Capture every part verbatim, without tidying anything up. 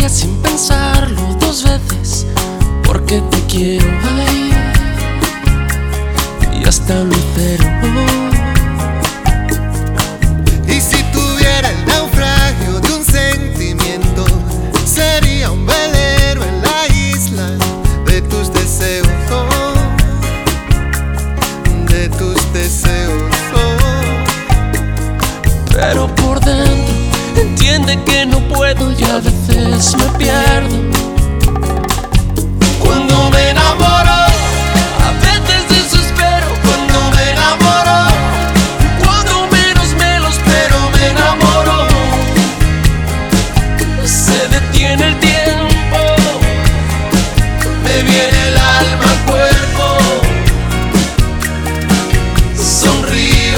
diría sin pensarlo dos veces, porque te quiero, ay, y hasta lo espero. Y si tuviera el naufragio de un sentimiento, sería un velero en la isla de tus deseos, oh, de tus deseos, oh. Pero por dentro entiende que no puedo y a veces me pierdo. Cuando me enamoro, A veces desespero cuando me enamoro, cuando menos me lo espero me enamoro. Se detiene el tiempo, me viene el alma al cuerpo, sonrío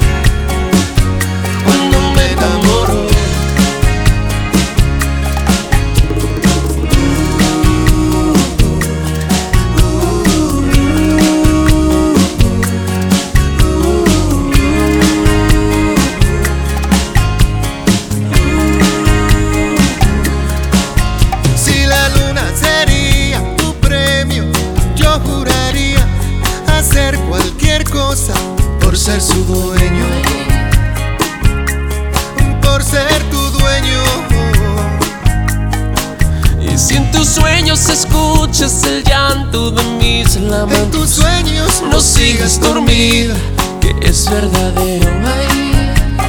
cuando me enamoro. si la luna sería tu premio, yo juraría hacer cualquier cosa por ser su dueño, por ser tu dueño. Y si en tus sueños escuchas el llanto de mis En tus lamentos, sueños no sigas dormida, que es verdadero, ay,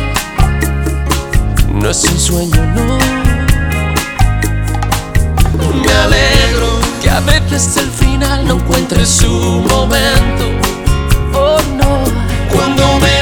no es un sueño, no. Me alegro que a veces el final no encuentre su momento, oh no. Cuando me